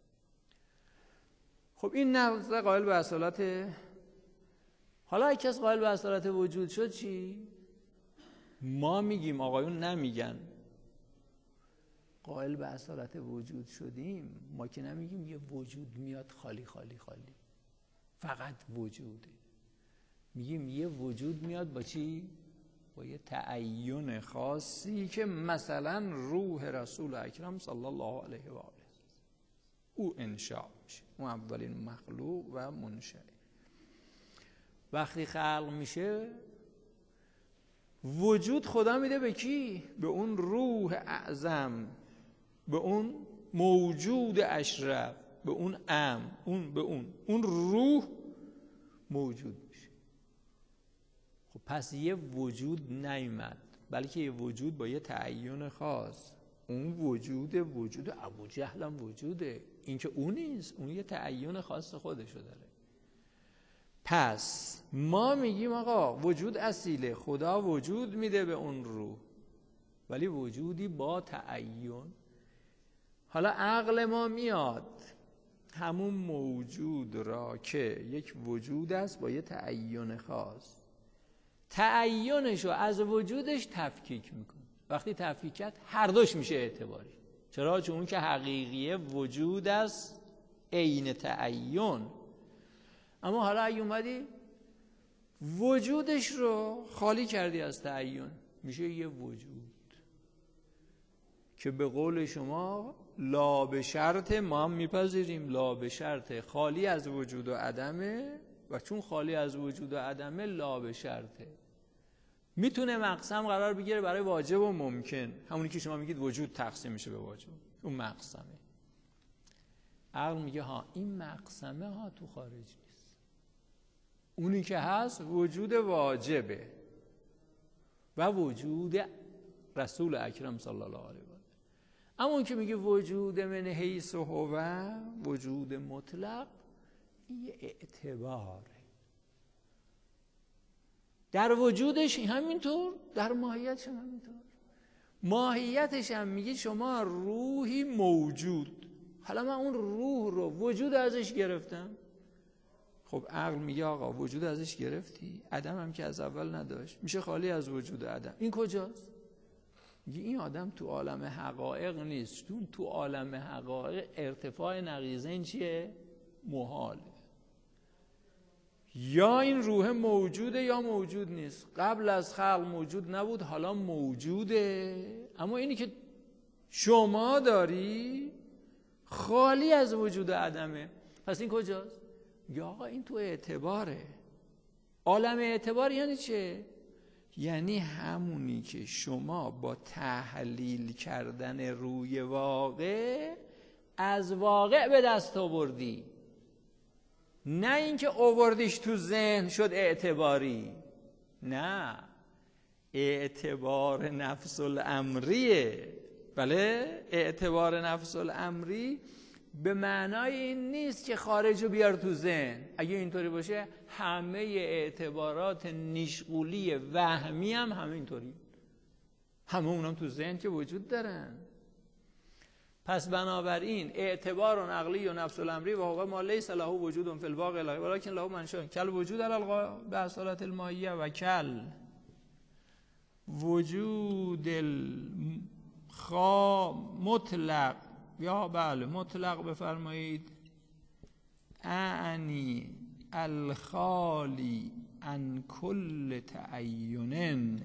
خب این نظر قائل به اصالت. حالا اگه کس قائل به اصالت وجود شد چی؟ ما میگیم، آقایون نمیگن. قائل به اصالت وجود شدیم، ما که نمیگیم یه وجود میاد خالی خالی خالی فقط وجوده. میگیم یه وجود میاد با چی؟ با یه تعین خاصی که مثلا روح رسول اکرم صلی الله علیه و آله او انشاء میشه. اون اولین مخلوق و منشأ. وقتی خلق میشه وجود خدا میده به کی؟ به اون روح اعظم، به اون موجود اشرف، به اون اون روح موجود میشه. خب پس یه وجود نیامد، بلکه یه وجود با یه تعین خاص. اون وجود ابو جهل هم وجوده. این که اون نیست، اون یه تعین خاص خودشو داره. پس ما میگیم آقا وجود اصیله، خدا وجود میده به اون روح، ولی وجودی با تعین. حالا عقل ما میاد همون موجود را که یک وجود است با یه تعین خاص، تعینشو از وجودش تفکیک میکنه. وقتی تفکیک کرد هر دوش میشه اعتباری. چرا؟ چون اون که حقیقیه وجود است عین تعین. اما حالا اگه اومدی وجودش رو خالی کردی از تعین، میشه یه وجود که به قول شما لا به شرط، ما هم میپذیریم لا به شرط، خالی از وجود و عدمه. و چون خالی از وجود و عدمه لا به شرطه، میتونه مقسم قرار بگیره برای واجب و ممکن. همونی که شما میگید وجود تقسیم میشه به واجب، اون مقسمه. عقل میگه ها این مقسمه ها تو خارج نیست. اونی که هست وجود واجبه و وجود رسول اکرم صلی الله علیه و آله. اما اون که میگه وجود من حیث هو، وجود مطلق، این یه اعتباره در وجودش همینطور، در ماهیتش همینطور. ماهیتش هم میگه شما روحی موجود. حالا من اون روح رو وجود ازش گرفتم. خب عقل میگه آقا وجود ازش گرفتی، عدم هم که از اول نداشت، میشه خالی از وجود عدم. این کجاست؟ میگه این آدم تو عالم حقایق نیست. چون تو عالم حقایق ارتفاع نقیضین چیه؟ محاله. یا این روح موجوده یا موجود نیست. قبل از خلق موجود نبود، حالا موجوده. اما اینی که شما داری خالی از وجود عدمه. پس این کجاست؟ یا آقا این تو اعتباره. عالم اعتبار یعنی چه؟ یعنی همونی که شما با تحلیل کردن روی واقع از واقع به دست آوردی، نه اینکه آوردیش تو ذهن شد اعتباری. نه، اعتبار نفس الامریه. بله، اعتبار نفس الامری به معنای این نیست که خارجو بیار تو ذهن. اگه اینطوری باشه همه اعتبارات نیشغولی وهمی هم همه اینطوری، همه اونم تو ذهن که وجود دارن. پس بنابراین اعتبار و نقلی و نفس الامری و هو ما لیس له وجود فی الواقع ولکن له منشأ کل وجود به اصالت الماهیه و کل وجود مطلق. یا بله مطلق بفرمایید. اعنی الخالی عن کل تعین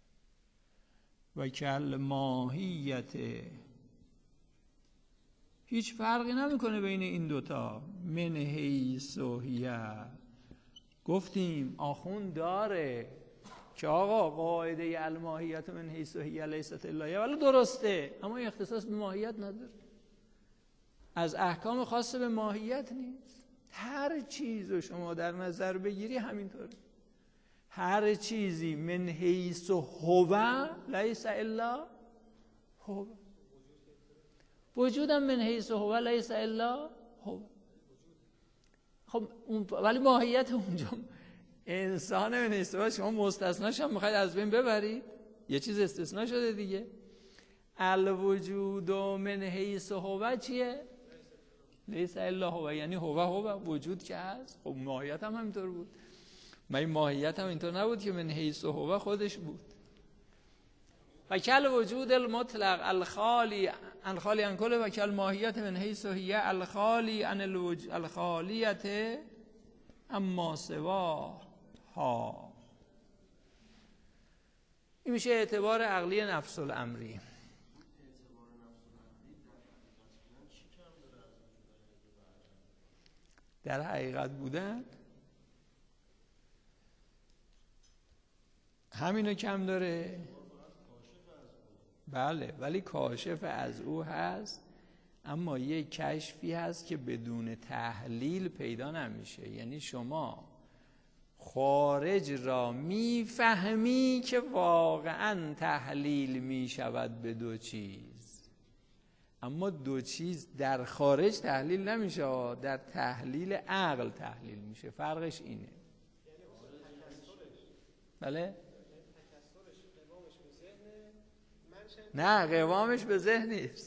و کل ماهیت هیچ فرقی نمیکنه بین این دوتا. من حیث و هی. گفتیم آخوند داره که آقا قاعده الماهیت من حیث و هی لیست الا، ولی درسته، اما اختصاص به ماهیت نداره، از احکام خاص به ماهیت نیست. هر چیز رو شما در نظر بگیری همینطوره. هر چیزی من حیث و هو لیس الا هو. وجودم من حیث و هو لیس الا هو. خب ولی ماهیت اونجا انسان من حیث و هو، شما مستثناش هم میخواید از بین ببرید، یه چیز استثناء شده دیگه. الوجود من حیث و هو چیه؟ لیس الا هو، یعنی هو وجود که هست. خب ماهیت هم همینطور بود. این ماهیت هم اینطور نبود که من حیث و هو خودش بود. و کل وجود المطلق الخالی عن کل، و کل ماهیت من حیث و هی الخالی عن الخالیت اما سواها. این میشه اعتبار عقلی نفس الامری. در حقیقت بودن همینو کم داره. بله، ولی کاشف از او هست، اما یک کشفی هست که بدون تحلیل پیدا نمیشه. یعنی شما خارج را میفهمی که واقعا تحلیل میشود به دو چیز، اما دو چیز در خارج تحلیل نمیشه، در تحلیل عقل تحلیل میشه. فرقش اینه. بله؟ نه، قوامش به ذهن نیست.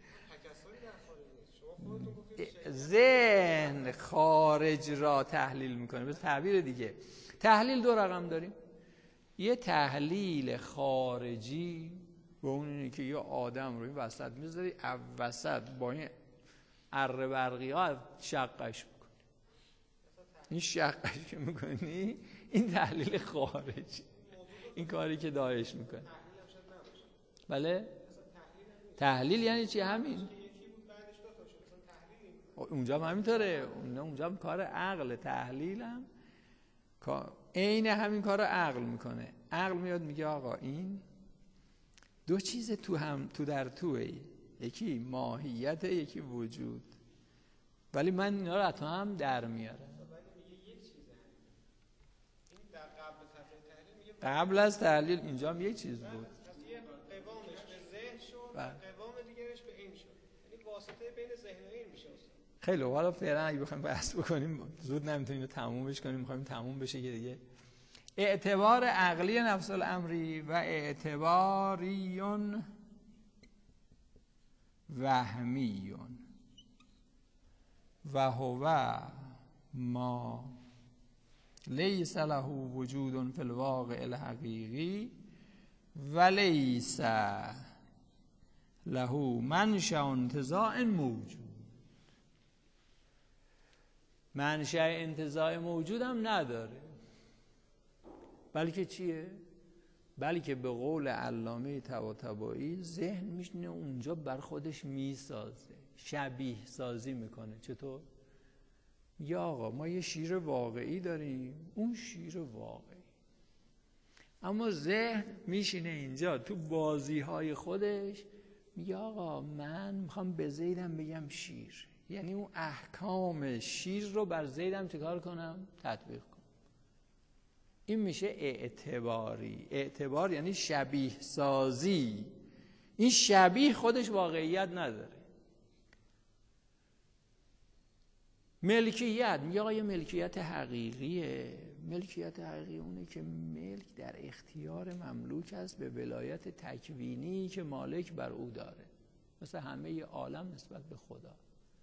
ذهن خارج را تحلیل میکنه. به تعبیر دیگه، تحلیل دو رقم داریم. یه تحلیل خارجی و اون اینه که یه آدم رو این وسط میذاری، وسط با این اره برقی ها شقش میکنی. این شقش که میکنی این تحلیل خارجی، این کاری که داعش میکنه. بله؟ تحلیل یعنی چی؟ همین اونجا هم همینطوره. اونجا هم کار عقل. تحلیل هم عین همین کار عقل میکنه. عقل میاد میگه آقا این دو چیز تو در توه، یکی ماهیت، یکی وجود، ولی من اینا رو تو هم در میارم. قبل از تحلیل اینجا هم یک چیز بود. قوام دیگرش به این شد، یعنی واسطه بین ذهن و این میشه. خیلی حالا فعلا اگه بخوایم بحث بکنیم زود نمیتونیم اینو تمومش کنیم، میخوایم تموم بشه که دیگه. اعتبار عقلی نفس الامری و اعتباریون وهمیون و هو ما لیس له وجود فی الواقع الحقیقی و لیس له منشأ انتزاع موجود. منشأ انتزاع موجود هم نداره، بلکه چیه؟ بلکه به قول علامه طباطبایی ذهن میشینه اونجا بر خودش میسازه، شبیه سازی میکنه. چطور؟ یا آقا ما یه شیر واقعی داریم، اون شیر واقعی، اما ذهن میشینه اینجا تو بازی های خودش میگه آقا من میخوام به زیدم بگم شیر، یعنی اون احکام شیر رو بر زیدم چیکار کنم؟ تطبیق کنم. این میشه اعتباری. اعتبار یعنی شبیه سازی. این شبیه خودش واقعیت نداره. ملکیت میگه آقا یه ملکیت حقیقیه. ملکیت حقیقی اونه که ملک در اختیار مملوک است به ولایت تکوینی که مالک بر او داره، مثل همه عالم نسبت به خدا.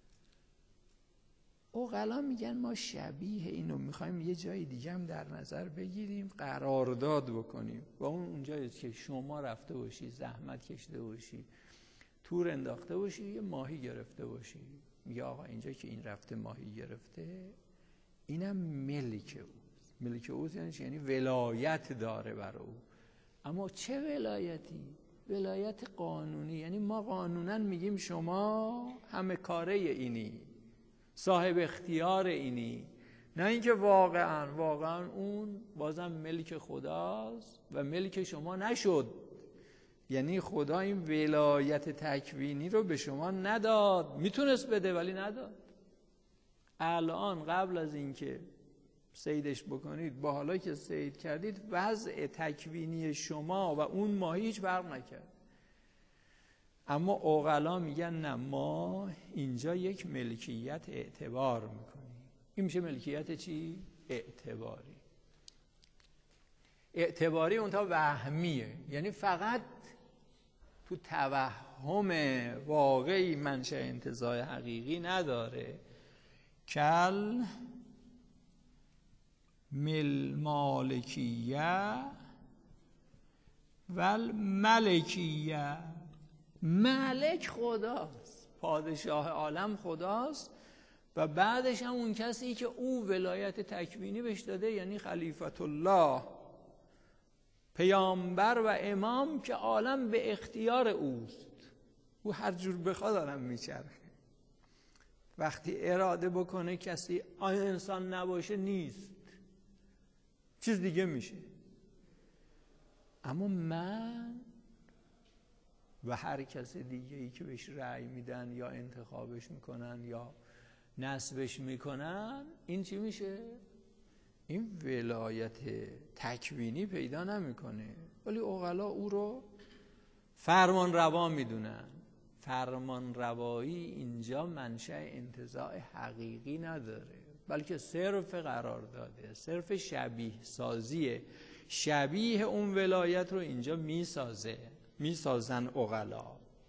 عقلا میگن ما شبیه اینو میخوایم یه جای دیگه هم در نظر بگیریم، قرارداد بکنیم با اونجایی که شما رفته باشی، زحمت کشیده باشی، تور انداخته باشی، یه ماهی گرفته باشی، میگه آقا اینجا که این رفته ماهی گرفته اینم ملک اوست. ملک اوست یعنی چی؟ یعنی ولایت داره بر او. اما چه ولایتی؟ ولایت قانونی، یعنی ما قانونا میگیم شما همه کاره اینی، صاحب اختیار اینی، نه اینکه واقعا اون بازم ملک خداست و ملک شما نشد. یعنی خدا این ولایت تکوینی رو به شما نداد، میتونست بده ولی نداد. الان قبل از اینکه صیدش بکنید با حالا که صید کردید، وضع تکوینی شما و اون ماهی هیچ فرق نکرد. اما عقلا میگن نه، ما اینجا یک ملکیت اعتبار میکنیم. این میشه ملکیت چی؟ اعتباری. اعتباری اونتا وهمیه، یعنی فقط تو توهم واقعی منشأ انتزاع حقیقی نداره. کل مالکیه و ملکیه. ملک خداست، پادشاه عالم خداست و بعدش هم اون کسی که او ولایت تکوینی بهش داده، یعنی خلیفت الله، پیامبر و امام که عالم به اختیار اوست. او هر جور بخواد عالم میچرخه. وقتی اراده بکنه کسی انسان نباشه نیست، چیز دیگه میشه. اما من و هر کس دیگه ای که بهش رأی میدن یا انتخابش میکنن یا نصبش میکنن، این چی میشه؟ این ولایت تکوینی پیدا نمیکنه، ولی عقلا او رو فرمان روا میدونن. فرمان روایی اینجا منشأ انتزاع حقیقی نداره، بلکه صرف قرار داده، صرف شبیه سازیه. شبیه اون ولایت رو اینجا میسازن عقلا.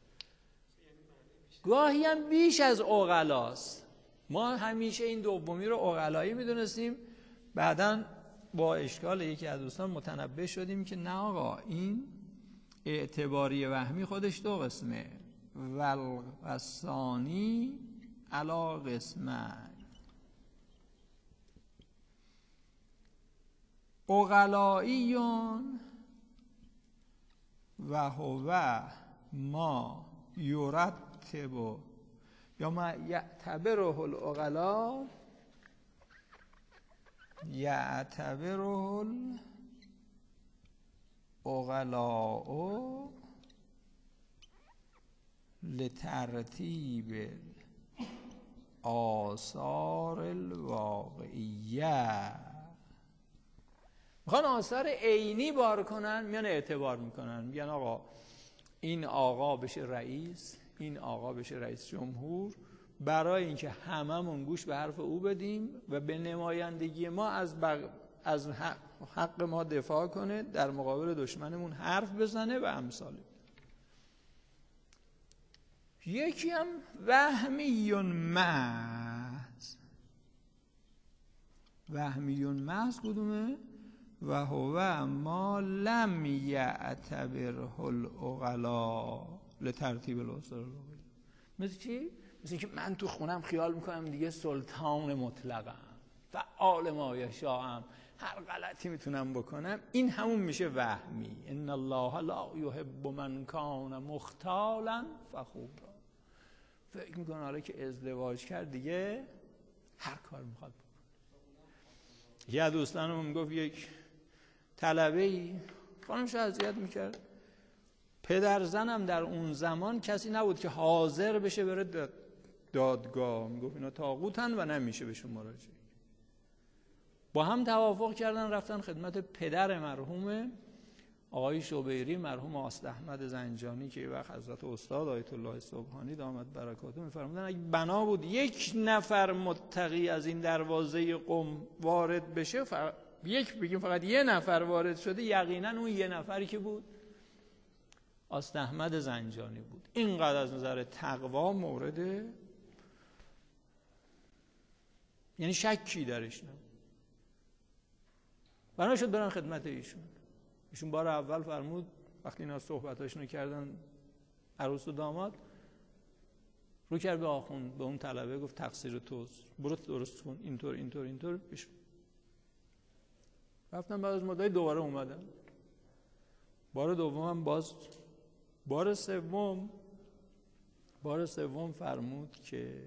گاهی هم بیش از عقلاست. ما همیشه این دومی رو عقلایی میدونستیم، بعداً با اشکال یکی از دوستان متنبه شدیم که نه آقا، این اعتباری وهمی خودش دو قسمه، والثانی علی قسمین. عقلاییون و هو ما یرتب یا ما یعتبره العقلا، یعتبره العقلاء لترتیب آثار الواقعیه. میخوان آثار عینی بار کنن، میان اعتبار میکنن، میگن آقا این آقا بشه رئیس، این آقا بشه رئیس جمهور، برای اینکه هممون گوش به حرف او بدیم و به نمایندگی ما از حق ما دفاع کنه، در مقابل دشمنمون حرف بزنه و امثال. یکی هم وهمیون محض. وهمیون محض کدومه؟ و هو ما لم یعتبره العقلا لترتیب الاصول. مثل چی؟ مثل که من تو خونم خیال میکنم دیگه سلطان مطلقم، فعال ما یشاءم، هر غلطی میتونم بکنم. این همون میشه وهمی. ان الله لا یحب من کان مختالا فخورا. فکر میکنه حالا که ازدواج کرد دیگه هر کار میخواد بکنه. یه دوستانم میگفت یک طلبه‌ای خانمش اذیت میکرد، پدر زنم در اون زمان کسی نبود که حاضر بشه بره دادگاه. میگفت اینا طاغوتن و نمیشه بهشون مراجعه. با هم توافق کردن رفتن خدمت پدر مرحوم آقای شبیری، مرحوم آست احمد زنجانی که یه وقت حضرت استاد آیت الله سبحانی دامت برکاته میفرمودن اگه بنا بود یک نفر متقی از این دروازه قم وارد بشه، بگیم فقط یه نفر وارد شده، یقینا اون یه نفری که بود آست احمد زنجانی بود. اینقدر از نظر تقوا مورد یعنی شکی درش نبود. بنا شد برن خدمت ایشون بار اول فرمود وقتی اینا صحبتاشونو کردن عروس و داماد، رو کرد به آخوند، به اون طلبه گفت تقصیر توست، برو درست کن، اینطور بشو. رفتن بعد از مدت دوباره اومدن، بار دومم باز بار سوم فرمود که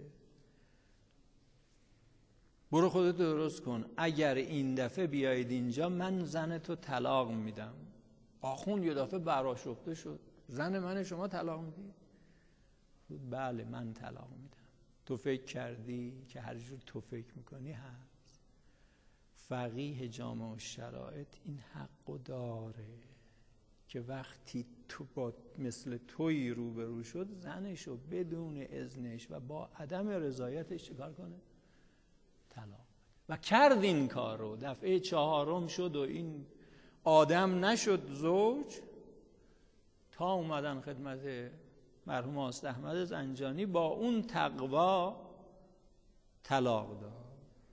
برو خودت درست کن، اگر این دفعه بیایید اینجا من زن تو طلاق میدم. آخوند یه دفعه برآشفته شد، زن من شما طلاق میدی؟ بله من طلاق میدم. تو فکر کردی که هر جور تو فکر میکنی هست؟ فقیه جامع الشرائط این حقو داره که وقتی تو با مثل تویی روبرو شد زنشو بدون اذنش و با عدم رضایتش چیکار کنه؟ طلاق. و کرد این کار رو. دفعه 4 شد و این آدم نشد زوج، تا اومدن خدمت مرحوم آست احمد زنجانی با اون تقوا طلاق داد.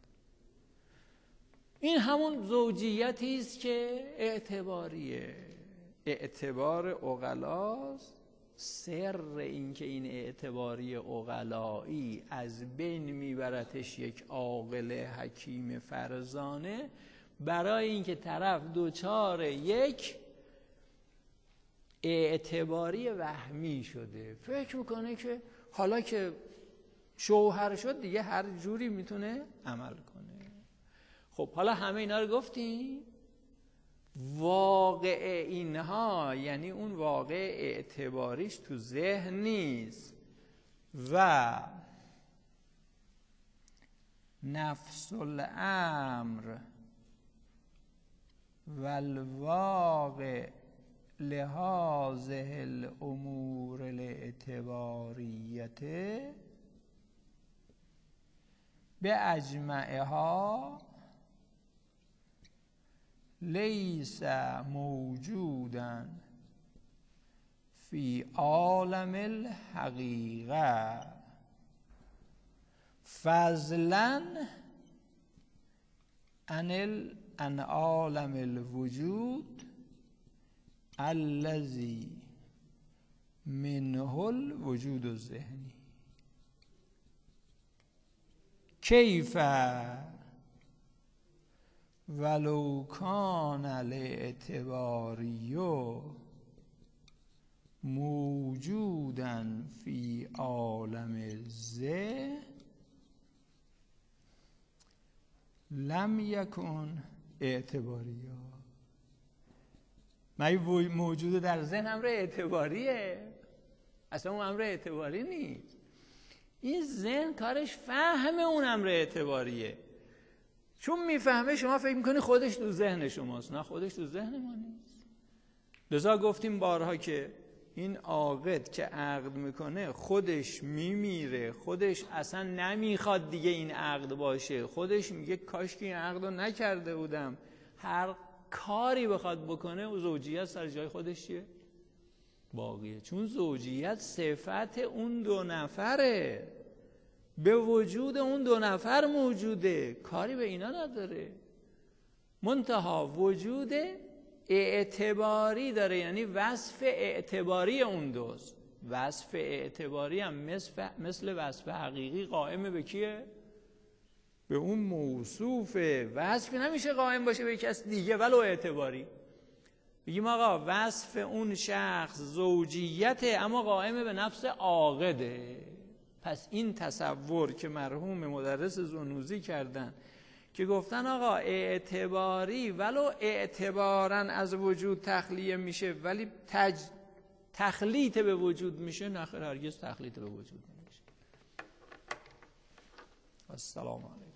این همون زوجیتی است که اعتباریه. اعتبار عقلاست. سر این که این اعتباری عقلایی از بین میبرتش یک عاقل حکیم فرزانه، برای اینکه طرف دوچار یک اعتباری وهمی شده، فکر میکنه که حالا که شوهر شد دیگه هر جوری میتونه عمل کنه. خب حالا همه اینا رو گفتیم. واقع اینها یعنی اون واقع اعتباریش تو ذهن نیست و نفس الامر و الواقع لهذه الامور الاعتباریت به اجمعها لیس موجودا فی عالم الحقیقه فضلا عن عالم الوجود الذی منه الوجود الذهنی. کیف ولو کان الاعتباری موجودا فی عالم الذهن لم یکن اعتباریا. مگه موجود در ذهن امر اعتباریه؟ اصلا اون امر اعتباری نیست. این ذهن کارش فهم اون امر اعتباریه. چون میفهمه شما فکر میکنی خودش تو ذهن شماست. نه، خودش تو ذهن ما نیست. لذا گفتیم بارها که این عاقد که عقد میکنه خودش میمیره، خودش اصلا نمیخواد دیگه این عقد باشه، خودش میگه کاش که این عقد رو نکرده بودم. هر کاری بخواد بکنه و زوجیت سر جای خودش چیه؟ باقیه. چون زوجیت صفت اون دو نفره، به وجود اون دو نفر موجوده، کاری به اینا نداره. منتها وجود اعتباری داره، یعنی وصف اعتباری اون دوست. وصف اعتباری هم مثل وصف حقیقی قائم به کیه؟ به اون موصوفه. وصفی نمیشه قائم باشه به کس دیگه ولو اعتباری. بگیم آقا وصف اون شخص زوجیته اما قائم به نفس عاقده. پس این تصور که مرحوم مدرس زنوزی کردن که گفتن آقا اعتباری ولو اعتباراً از وجود تخلیه میشه ولی تخلیط به وجود میشه، نخیر هرگز تخلیط به وجود نمیشه. السلام علیکم.